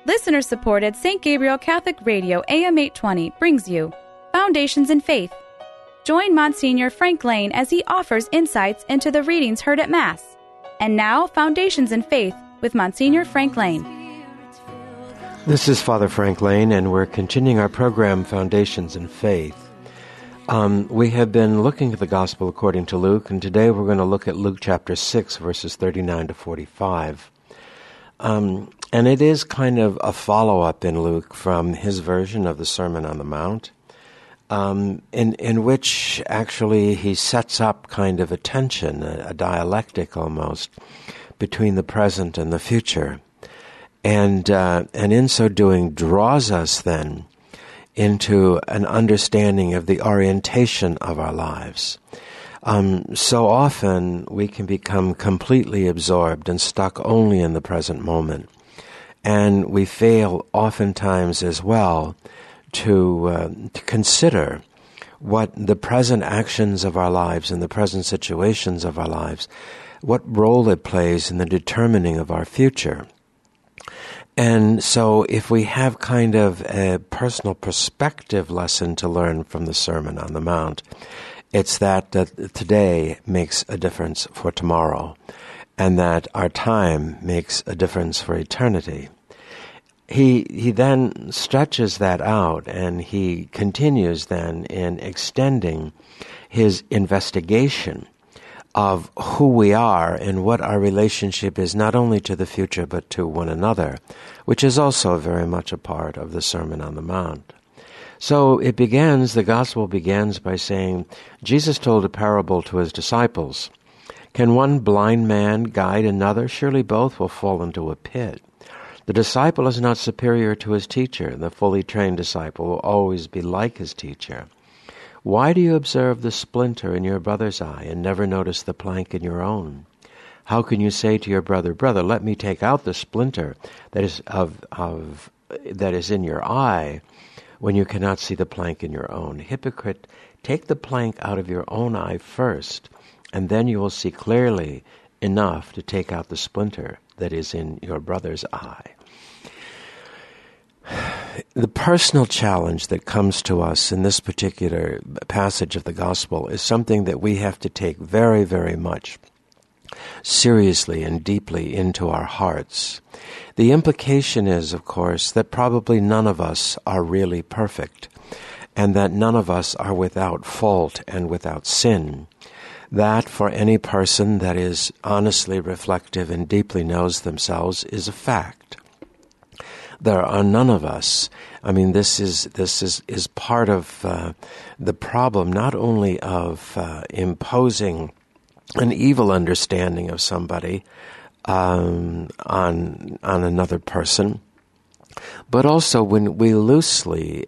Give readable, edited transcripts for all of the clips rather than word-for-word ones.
Listener-supported St. Gabriel Catholic Radio AM 820 brings you Foundations in Faith. Join Monsignor Frank Lane as he offers insights into the readings heard at Mass. And now, Foundations in Faith with Monsignor Frank Lane. This is Father Frank Lane, and we're continuing our program, Foundations in Faith. We have been looking at the Gospel according to Luke, and today we're going to look at Luke chapter 6, verses 39 to 45. And it is kind of a follow-up in Luke from his version of the Sermon on the Mount, in which actually he sets up kind of a tension, a dialectic almost, between the present and the future. And in so doing draws us then into an understanding of the orientation of our lives. So often we can become completely absorbed and stuck only in the present moment. And we fail oftentimes as well to consider what the present actions of our lives and the present situations of our lives, what role it plays in the determining of our future. And so if we have kind of a personal perspective lesson to learn from the Sermon on the Mount, it's that today makes a difference for tomorrow, and that our time makes a difference for eternity. He then stretches that out, and he continues then in extending his investigation of who we are and what our relationship is not only to the future but to one another, which is also very much a part of the Sermon on the Mount. So the Gospel begins by saying, Jesus told a parable to his disciples. Can one blind man guide another? Surely both will fall into a pit. The disciple is not superior to his teacher. The fully trained disciple will always be like his teacher. Why do you observe the splinter in your brother's eye and never notice the plank in your own? How can you say to your brother, "Brother, let me take out the splinter that is in your eye," when you cannot see the plank in your own? Hypocrite, take the plank out of your own eye first, and then you will see clearly enough to take out the splinter that is in your brother's eye. The personal challenge that comes to us in this particular passage of the Gospel is something that we have to take very, very much seriously and deeply into our hearts. The implication is, of course, that probably none of us are really perfect, and that none of us are without fault and without sin. That for any person that is honestly reflective and deeply knows themselves is a fact. There are none of us. I mean, this is part of the problem, not only of imposing an evil understanding of somebody on another person, but also when we loosely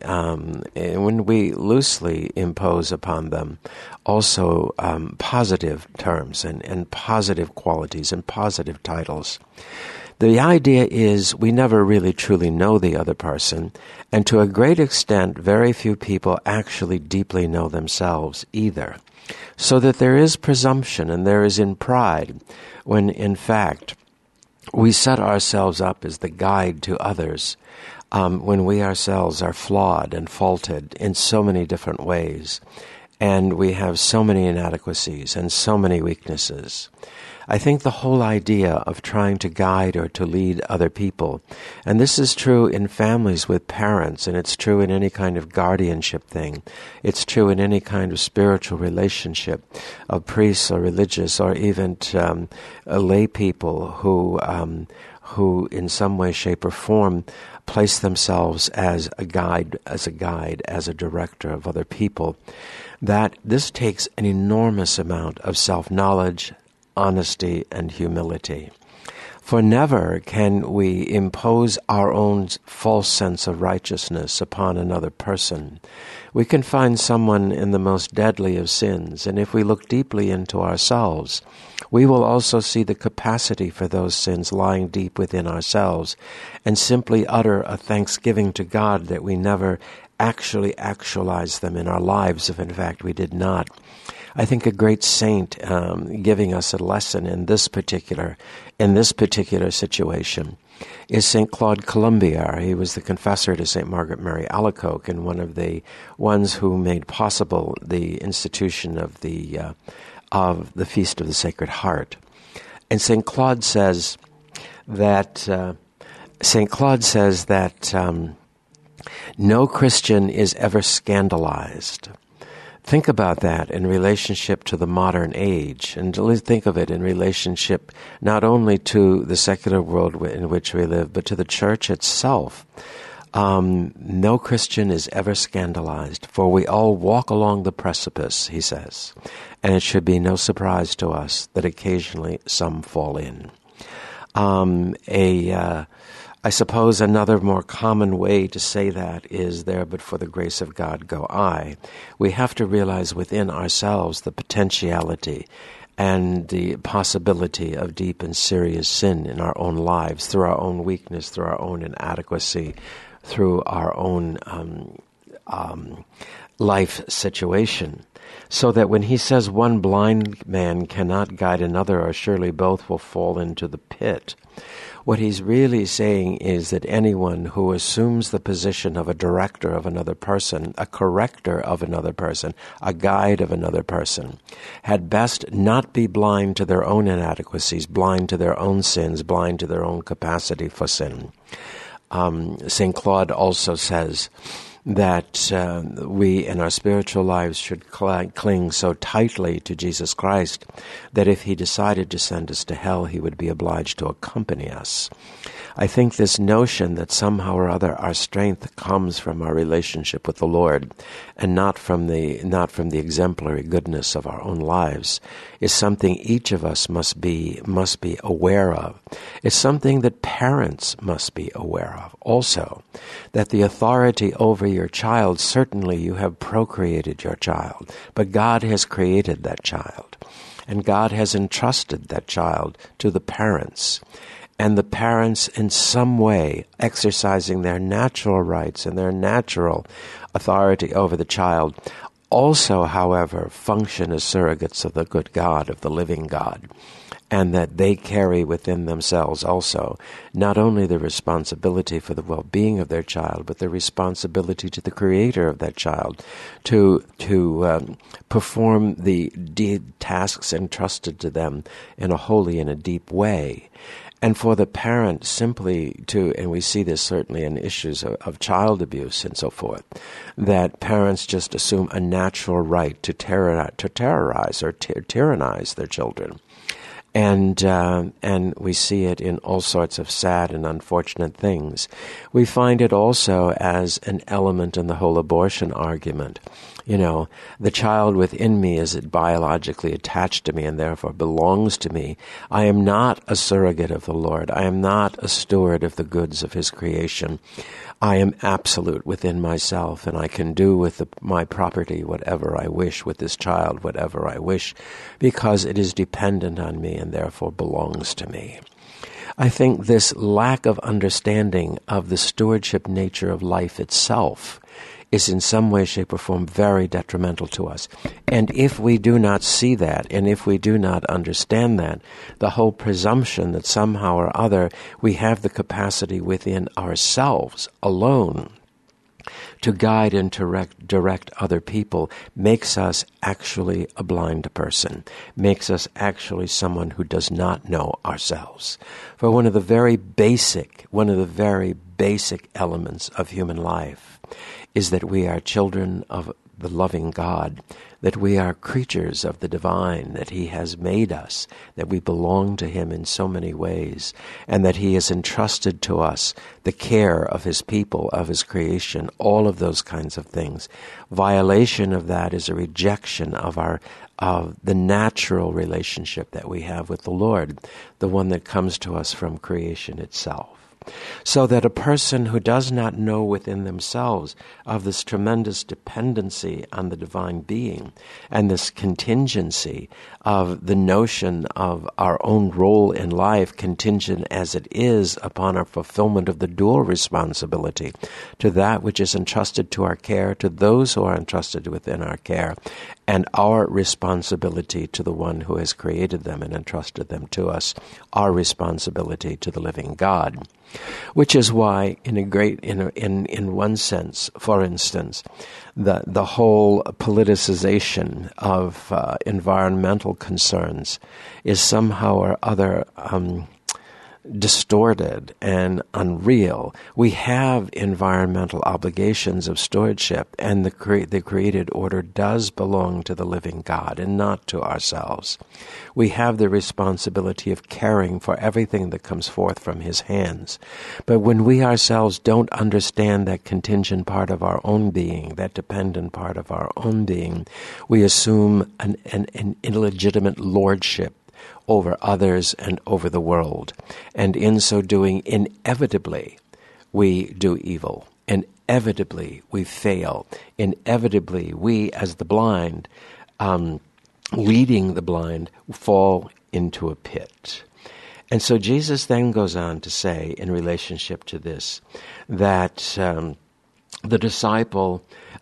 impose upon them also positive terms and positive qualities and positive titles. The idea is we never really truly know the other person, and to a great extent, very few people actually deeply know themselves either. So that there is presumption and there is in pride when, in fact, we set ourselves up as the guide to others when we ourselves are flawed and faulted in so many different ways, and we have so many inadequacies and so many weaknesses. I think the whole idea of trying to guide or to lead other people, and this is true in families with parents, and it's true in any kind of guardianship thing. It's true in any kind of spiritual relationship of priests or religious or even lay people who in some way, shape, or form place themselves as a guide, as a director of other people. That this takes an enormous amount of self-knowledge, honesty, and humility. For never can we impose our own false sense of righteousness upon another person. We can find someone in the most deadly of sins, and if we look deeply into ourselves, we will also see the capacity for those sins lying deep within ourselves, and simply utter a thanksgiving to God that we never actually actualized them in our lives, if in fact we did not. I think a great saint giving us a lesson in this particular situation is St. Claude Colombier. He was the confessor to St. Margaret Mary Alacoque, and one of the ones who made possible the institution of the Feast of the Sacred Heart. And St. Claude says that no Christian is ever scandalized. Think about that in relationship to the modern age, and think of it in relationship not only to the secular world in which we live, but to the church itself. No Christian is ever scandalized, for we all walk along the precipice, he says, and it should be no surprise to us that occasionally some fall in. I suppose another more common way to say that is, there but for the grace of God go I. We have to realize within ourselves the potentiality and the possibility of deep and serious sin in our own lives, through our own weakness, through our own inadequacy, through our own life situation. So that when he says one blind man cannot guide another, or surely both will fall into the pit, what he's really saying is that anyone who assumes the position of a director of another person, a corrector of another person, a guide of another person, had best not be blind to their own inadequacies, blind to their own sins, blind to their own capacity for sin. St. Claude also says that we in our spiritual lives should cling so tightly to Jesus Christ that if he decided to send us to hell, he would be obliged to accompany us. I think this notion that somehow or other our strength comes from our relationship with the Lord and not from the exemplary goodness of our own lives is something each of us must be aware of. It's something that parents must be aware of also, that the authority over your child, certainly you have procreated your child, but God has created that child, and God has entrusted that child to the parents. And the parents, in some way, exercising their natural rights and their natural authority over the child, also, however, function as surrogates of the good God, of the living God, and that they carry within themselves also not only the responsibility for the well-being of their child, but the responsibility to the creator of that child to perform the tasks entrusted to them in a holy and a deep way. And for the parent simply to, and we see this certainly in issues of child abuse and so forth, that parents just assume a natural right to terrorize or tyrannize their children. And we see it in all sorts of sad and unfortunate things. We find it also as an element in the whole abortion argument. You know, the child within me is biologically attached to me and therefore belongs to me. I am not a surrogate of the Lord. I am not a steward of the goods of his creation. I am absolute within myself, and I can do with my property whatever I wish, with this child whatever I wish, because it is dependent on me and therefore belongs to me. I think this lack of understanding of the stewardship nature of life itself is in some way, shape, or form very detrimental to us. And if we do not see that, and if we do not understand that, the whole presumption that somehow or other we have the capacity within ourselves alone to guide and direct other people makes us actually a blind person, makes us actually someone who does not know ourselves. For one of the very basic elements of human life is that we are children of the loving God, that we are creatures of the divine, that he has made us, that we belong to him in so many ways, and that he has entrusted to us the care of his people, of his creation, all of those kinds of things. Violation of that is a rejection of the natural relationship that we have with the Lord, the one that comes to us from creation itself. So that a person who does not know within themselves of this tremendous dependency on the divine being and this contingency of the notion of our own role in life, contingent as it is upon our fulfillment of the dual responsibility to that which is entrusted to our care, to those who are entrusted within our care, and our responsibility to the one who has created them and entrusted them to us, our responsibility to the living God. Which is why, in one sense, for instance, the whole politicization of environmental concerns is somehow or other distorted and unreal. We have environmental obligations of stewardship, and the created order does belong to the living God and not to ourselves. We have the responsibility of caring for everything that comes forth from His hands. But when we ourselves don't understand that contingent part of our own being, that dependent part of our own being, we assume an illegitimate lordship over others and over the world. And in so doing, inevitably, we do evil. Inevitably, we fail. Inevitably, we, as the blind, leading the blind, fall into a pit. And so Jesus then goes on to say, in relationship to this, that the disciple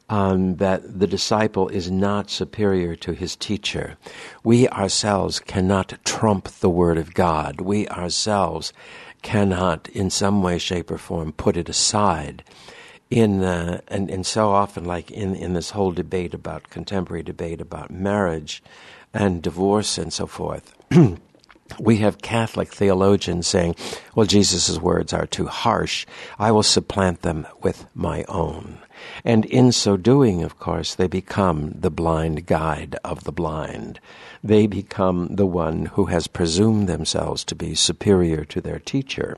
is not superior to his teacher. We ourselves cannot trump the Word of God. We ourselves cannot, in some way, shape, or form, put it aside. And so often, like in this whole contemporary debate about marriage and divorce and so forth, we have Catholic theologians saying, well, Jesus' words are too harsh. I will supplant them with my own. And in so doing, of course, they become the blind guide of the blind. They become the one who has presumed themselves to be superior to their teacher.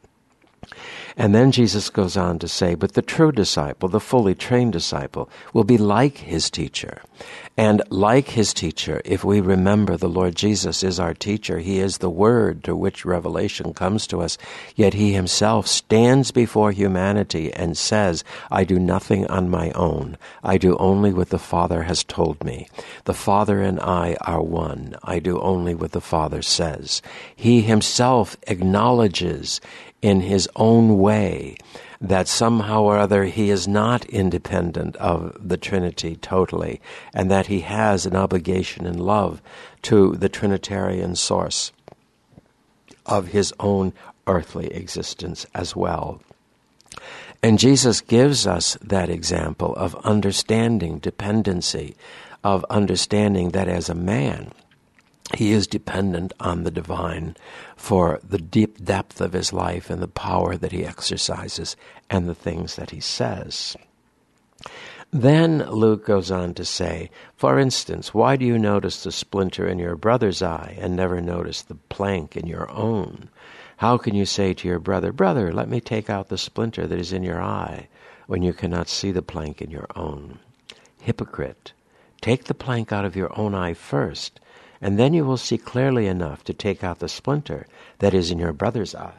And then Jesus goes on to say, but the true disciple, the fully trained disciple, will be like his teacher. And like his teacher, if we remember the Lord Jesus is our teacher, He is the Word to which revelation comes to us, yet He Himself stands before humanity and says, I do nothing on my own. I do only what the Father has told me. The Father and I are one. I do only what the Father says. He Himself acknowledges in His own way that somehow or other He is not independent of the Trinity totally, and that He has an obligation in love to the Trinitarian source of His own earthly existence as well. And Jesus gives us that example of understanding dependency, of understanding that as a man, He is dependent on the divine for the deep depth of his life and the power that he exercises and the things that he says. Then Luke goes on to say, for instance, why do you notice the splinter in your brother's eye and never notice the plank in your own? How can you say to your brother, brother, let me take out the splinter that is in your eye, when you cannot see the plank in your own? Hypocrite, take the plank out of your own eye first, and then you will see clearly enough to take out the splinter that is in your brother's eye.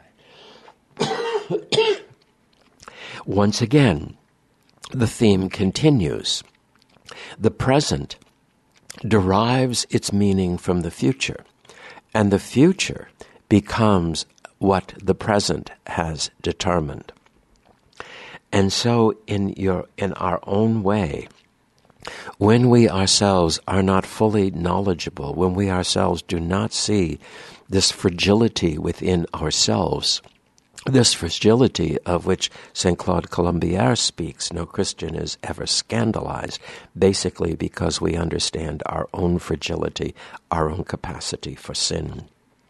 Once again, the theme continues. The present derives its meaning from the future, and the future becomes what the present has determined. And so in our own way, when we ourselves are not fully knowledgeable, when we ourselves do not see this fragility within ourselves, this fragility of which St. Claude Colombier speaks, no Christian is ever scandalized, basically because we understand our own fragility, our own capacity for sin.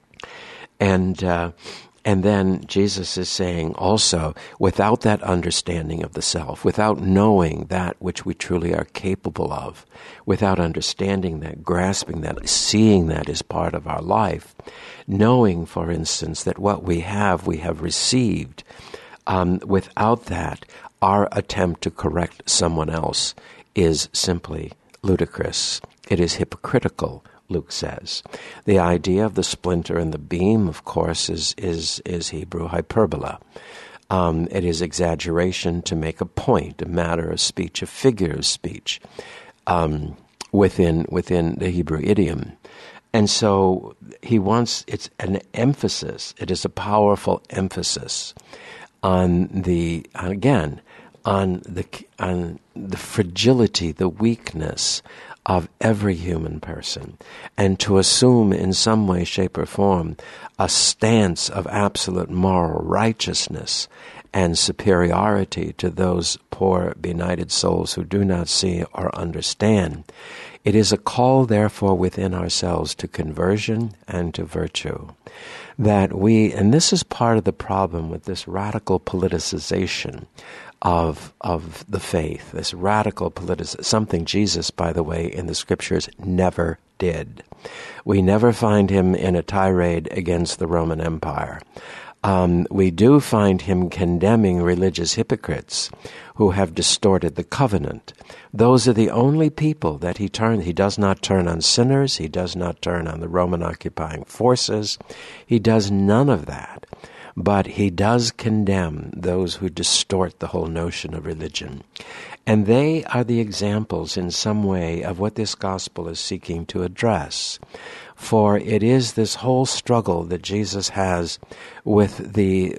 And then Jesus is saying also, without that understanding of the self, without knowing that which we truly are capable of, without understanding that, grasping that, seeing that as part of our life, knowing, for instance, that what we have received, without that, our attempt to correct someone else is simply ludicrous. It is hypocritical, Luke says. The idea of the splinter and the beam, of course, is Hebrew hyperbola. It is exaggeration to make a point, a matter of speech, a figure of speech within the Hebrew idiom. And so it's an emphasis, it is a powerful emphasis on on the fragility, the weakness of every human person, and to assume in some way, shape, or form a stance of absolute moral righteousness and superiority to those poor, benighted souls who do not see or understand. It is a call, therefore, within ourselves to conversion and to virtue. That we, and this is part of the problem with this radical politicization of the faith, this radical something Jesus, by the way, in the Scriptures never did. We never find him in a tirade against the Roman Empire. We do find him condemning religious hypocrites who have distorted the covenant. Those are the only people that he turns. He does not turn on sinners. He does not turn on the Roman occupying forces. He does none of that. But he does condemn those who distort the whole notion of religion. And they are the examples in some way of what this gospel is seeking to address. For it is this whole struggle that Jesus has with the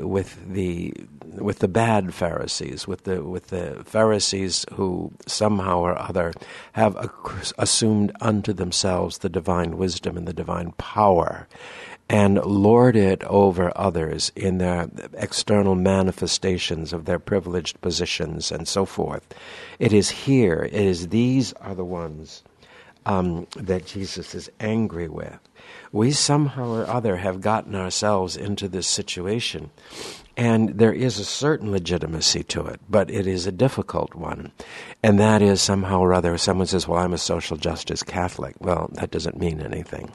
bad Pharisees, with the Pharisees who somehow or other have assumed unto themselves the divine wisdom and the divine power, and lord it over others in their external manifestations of their privileged positions and so forth. It is these are the ones that Jesus is angry with. We somehow or other have gotten ourselves into this situation, and there is a certain legitimacy to it, but it is a difficult one. And that is somehow or other, someone says, well, I'm a social justice Catholic. Well, that doesn't mean anything.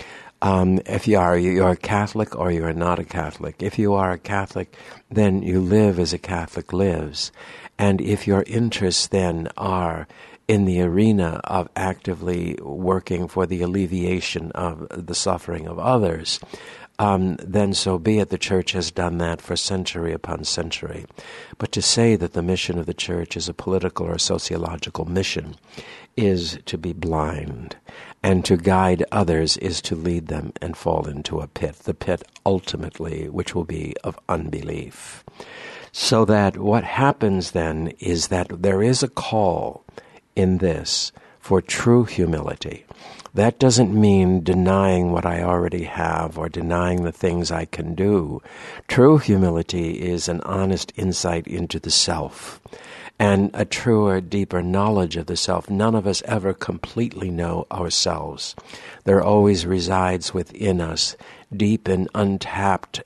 If you're a Catholic or you are not a Catholic. If you are a Catholic, then you live as a Catholic lives. And if your interests then are in the arena of actively working for the alleviation of the suffering of others, then so be it. The Church has done that for century upon century. But to say that the mission of the Church is a political or sociological mission is to be blind. And to guide others is to lead them and fall into a pit, the pit ultimately which will be of unbelief. So that what happens then is that there is a call in this for true humility. That doesn't mean denying what I already have or denying the things I can do. True humility is an honest insight into the self and a truer, deeper knowledge of the self. None of us ever completely know ourselves. There always resides within us deep and untapped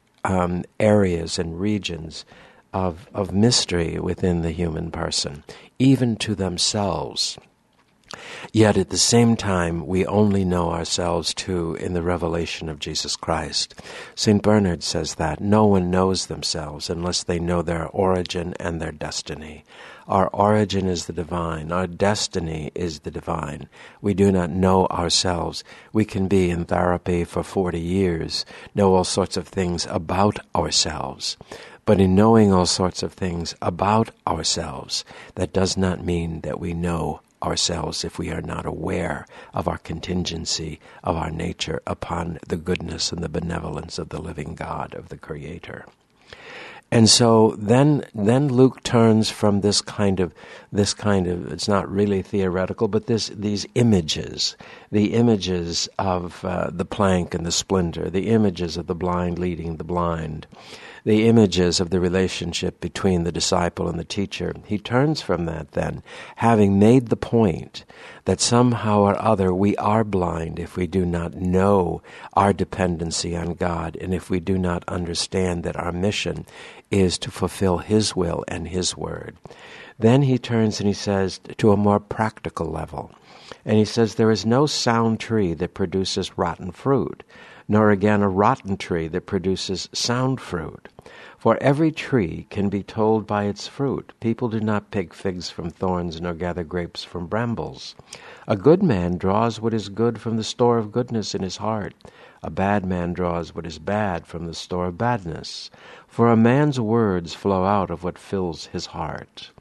areas and regions of mystery within the human person, even to themselves. Yet at the same time, we only know ourselves too in the revelation of Jesus Christ. St. Bernard says that no one knows themselves unless they know their origin and their destiny. Our origin is the divine. Our destiny is the divine. We do not know ourselves. We can be in therapy for 40 years, know all sorts of things about ourselves. But in knowing all sorts of things about ourselves, that does not mean that we know ourselves if we are not aware of our contingency, of our nature upon the goodness and the benevolence of the living God, of the Creator. And so then Luke turns from this kind of, it's not really theoretical, but these images, the images of the plank and the splinter, the images of the blind leading the blind, the images of the relationship between the disciple and the teacher. He turns from that then, having made the point that somehow or other we are blind if we do not know our dependency on God, and if we do not understand that our mission is to fulfill His will and His word. Then he turns and he says to a more practical level, and he says, there is no sound tree that produces rotten fruit, nor again a rotten tree that produces sound fruit. For every tree can be told by its fruit. People do not pick figs from thorns, nor gather grapes from brambles. A good man draws what is good from the store of goodness in his heart. A bad man draws what is bad from the store of badness. For a man's words flow out of what fills his heart.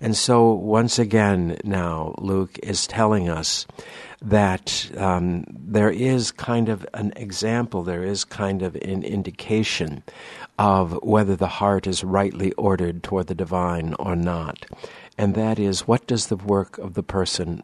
And so once again now, Luke is telling us that there is kind of an example, there is kind of an indication of whether the heart is rightly ordered toward the divine or not. And that is, what does the work of the person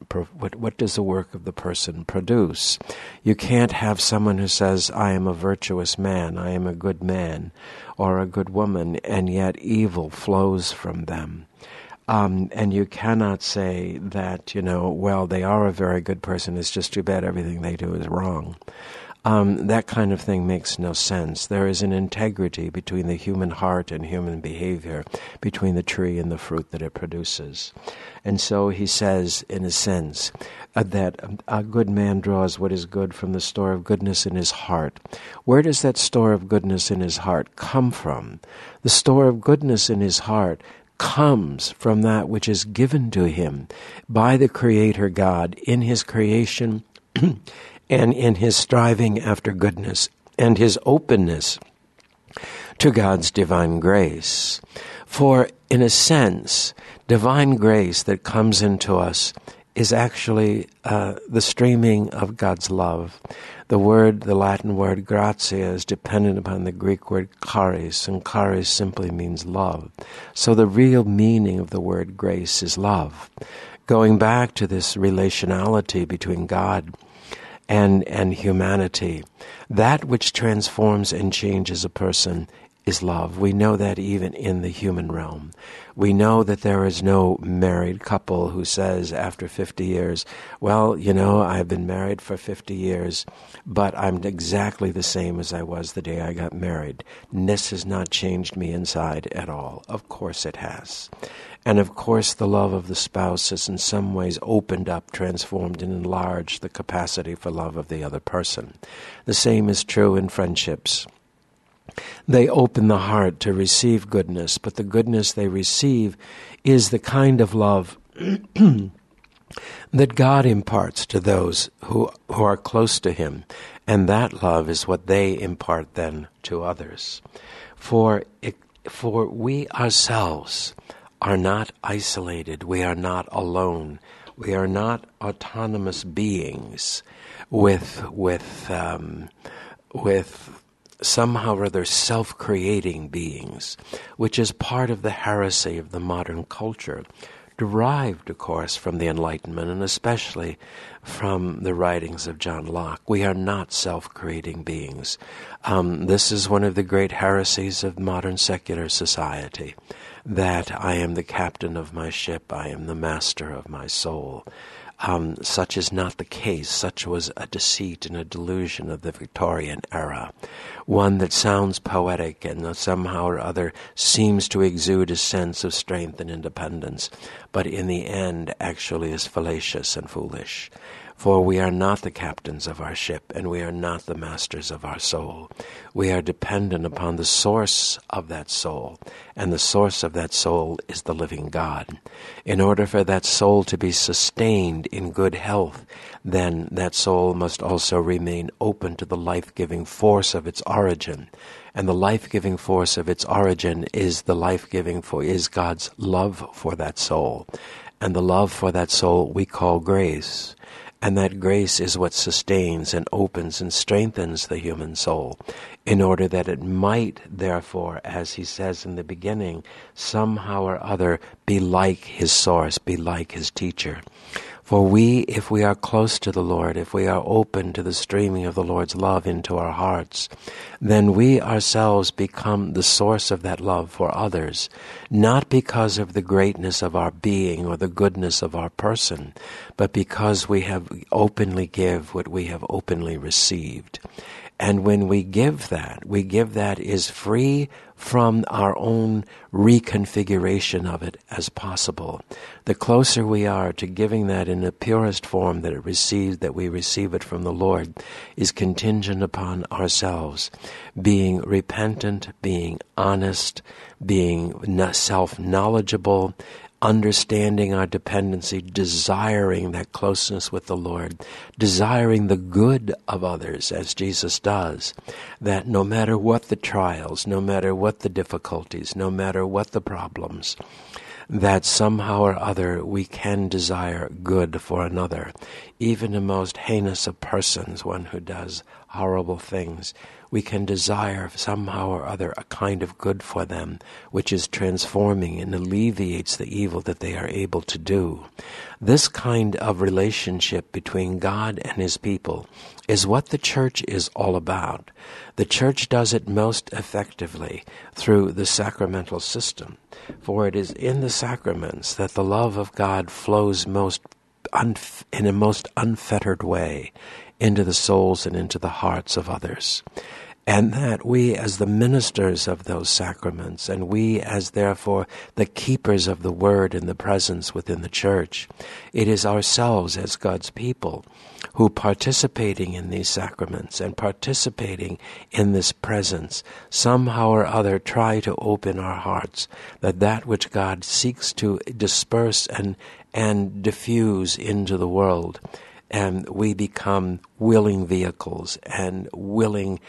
produce? You can't have someone who says, I am a virtuous man, I am a good man, or a good woman, and yet evil flows from them. And you cannot say that, well, they are a very good person, it's just too bad everything they do is wrong. That kind of thing makes no sense. There is an integrity between the human heart and human behavior, between the tree and the fruit that it produces. And so he says, in a sense, that a good man draws what is good from the store of goodness in his heart. Where does that store of goodness in his heart come from? The store of goodness in his heart comes from that which is given to him by the Creator God in his creation and in his striving after goodness and his openness to God's divine grace. For, in a sense, divine grace that comes into us is actually the streaming of God's love. The Latin word gratia is dependent upon the Greek word charis, and charis simply means love. So the real meaning of the word grace is love. Going back to this relationality between God and humanity, that which transforms and changes a person is love. We know that even in the human realm. We know that there is no married couple who says after 50 years, well, I've been married for 50 years, but I'm exactly the same as I was the day I got married. And this has not changed me inside at all. Of course it has. And of course the love of the spouse has in some ways opened up, transformed, and enlarged the capacity for love of the other person. The same is true in friendships. They open the heart to receive goodness, but the goodness they receive is the kind of love that God imparts to those who are close to Him, and that love is what they impart then to others. For we ourselves are not isolated, we are not alone, we are not autonomous beings with somehow or other self-creating beings, which is part of the heresy of the modern culture, derived, of course, from the Enlightenment and especially from the writings of John Locke. We are not self-creating beings. This is one of the great heresies of modern secular society, that I am the captain of my ship, I am the master of my soul. Such is not the case. Such was a deceit and a delusion of the Victorian era, one that sounds poetic and somehow or other seems to exude a sense of strength and independence, but in the end actually is fallacious and foolish. For we are not the captains of our ship, and we are not the masters of our soul. We are dependent upon the source of that soul, and the source of that soul is the living God. In order for that soul to be sustained in good health, then that soul must also remain open to the life-giving force of its origin. And the life-giving force of its origin is is God's love for that soul. And the love for that soul we call grace. And that grace is what sustains and opens and strengthens the human soul in order that it might, therefore, as he says in the beginning, somehow or other be like his source, be like his teacher. For we, if we are close to the Lord, if we are open to the streaming of the Lord's love into our hearts, then we ourselves become the source of that love for others, not because of the greatness of our being or the goodness of our person, but because we have openly give what we have openly received. And when we give that is free from our own reconfiguration of it as possible. The closer we are to giving that in the purest form that we receive it from the Lord, is contingent upon ourselves being repentant, being honest, being self-knowledgeable, understanding our dependency, desiring that closeness with the Lord, desiring the good of others as Jesus does, that no matter what the trials, no matter what the difficulties, no matter what the problems, that somehow or other we can desire good for another, even the most heinous of persons, one who does horrible things. We can desire somehow or other a kind of good for them, which is transforming and alleviates the evil that they are able to do. This kind of relationship between God and His people is what the church is all about. The church does it most effectively through the sacramental system, for it is in the sacraments that the love of God flows in a most unfettered way into the souls and into the hearts of others. And that we as the ministers of those sacraments, and we as therefore the keepers of the word and the presence within the church, it is ourselves as God's people who, participating in these sacraments and participating in this presence, somehow or other try to open our hearts, that which God seeks to disperse and diffuse into the world, and we become willing vehicles and willing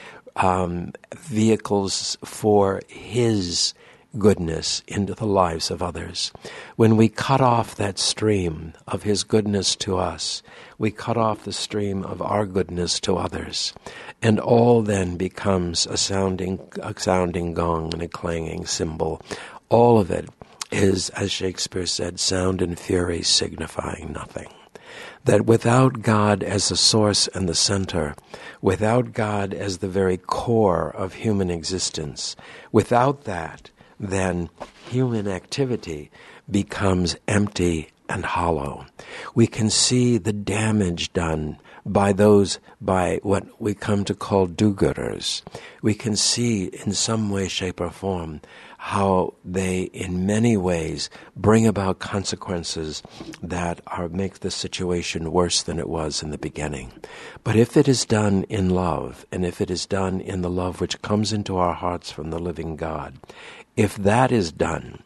vehicles for His goodness into the lives of others. When we cut off that stream of His goodness to us, we cut off the stream of our goodness to others, and all then becomes a sounding gong and a clanging cymbal. All of it is, as Shakespeare said, sound and fury signifying nothing. That without God as the source and the center, without God as the very core of human existence, without that, then human activity becomes empty and hollow. We can see the damage done by what we come to call do-gooders. We can see in some way, shape, or form how they, in many ways, bring about consequences that make the situation worse than it was in the beginning. But if it is done in love, and if it is done in the love which comes into our hearts from the living God, if that is done,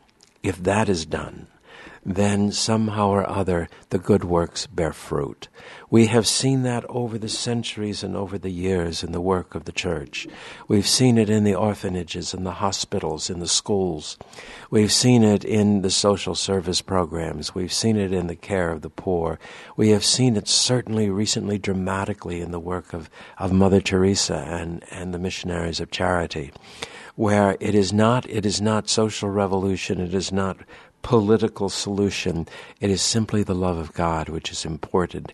then somehow or other the good works bear fruit. We have seen that over the centuries and over the years in the work of the church. We've seen it in the orphanages, in the hospitals, in the schools. We've seen it in the social service programs. We've seen it in the care of the poor. We have seen it certainly recently dramatically in the work of Mother Teresa and the missionaries of charity, where it is not social revolution, it is not political solution. It is simply the love of God which is imported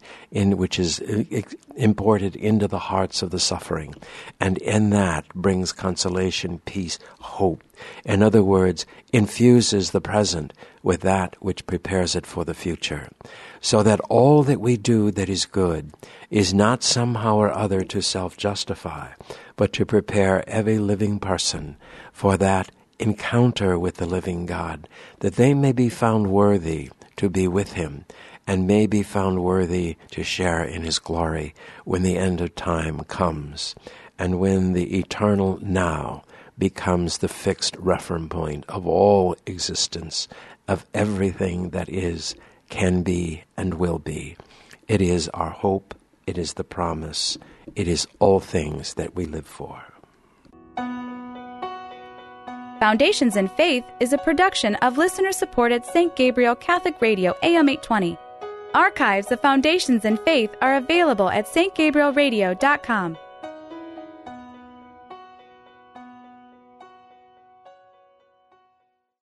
into the hearts of the suffering, and in that brings consolation, peace, hope. In other words, infuses the present with that which prepares it for the future, so that all that we do that is good is not somehow or other to self-justify, but to prepare every living person for that encounter with the living God, that they may be found worthy to be with Him, and may be found worthy to share in His glory when the end of time comes, and when the eternal now becomes the fixed reference point of all existence, of everything that is, can be, and will be. It is our hope, it is the promise, it is all things that we live for. Foundations in Faith is a production of listener-supported St. Gabriel Catholic Radio AM 820. Archives of Foundations in Faith are available at stgabrielradio.com.